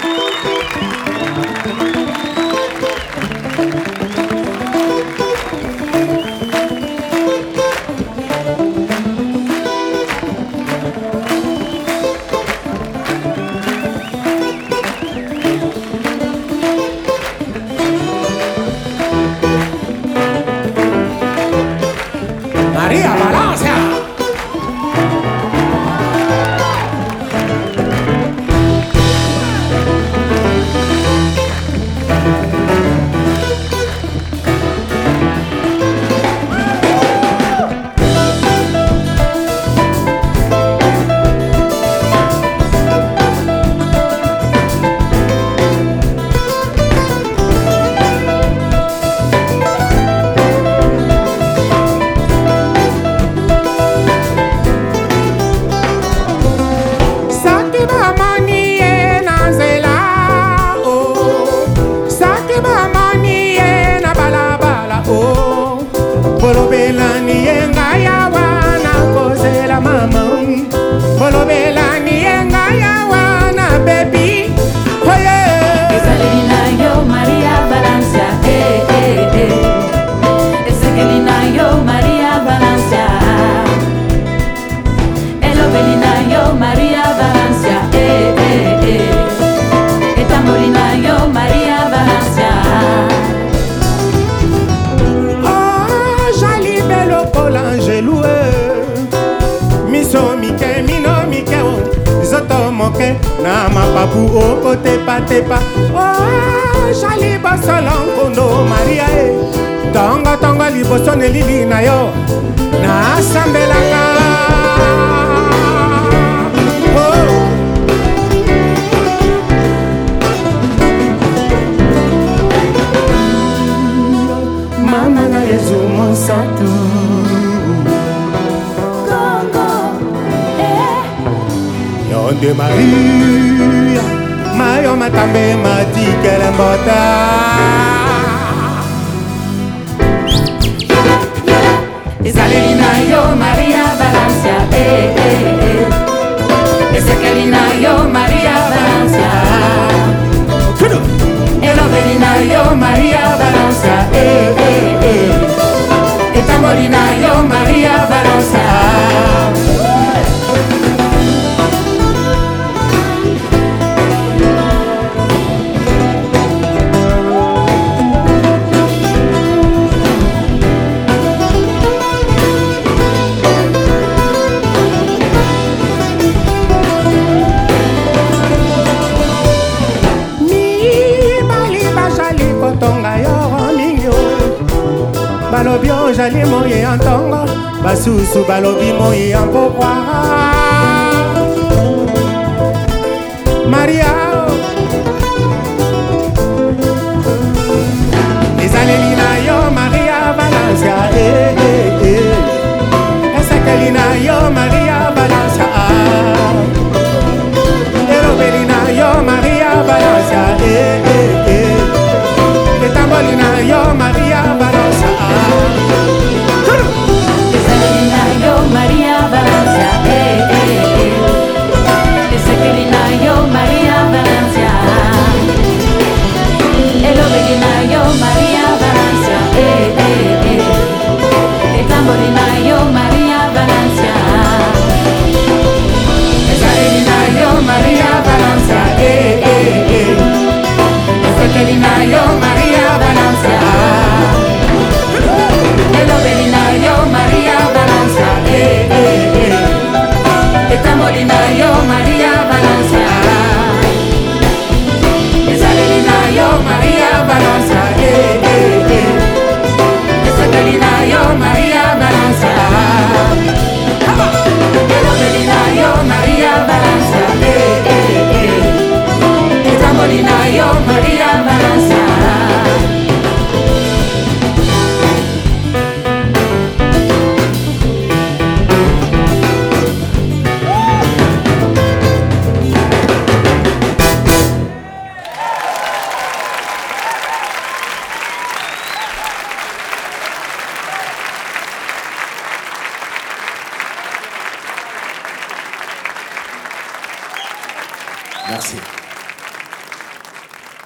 María Valencia. Na mapapu oko tepa tepa. Oh, jali basolongondo Maria tonga tonga liboso nelili na yo na sambelanga. Oh, mama na Yesu monsanto de Maria, mayo matambe matikele mbota. Isalina yo Maria Valencia, Ezequielina yo Maria Valencia, Elovelina yo Maria Valencia, Etamolina yo Maria Valencia. Balobi ojali moye antongo, basusu balobi moye ampokwa. Maria ezaleli na yo Maria Valencia.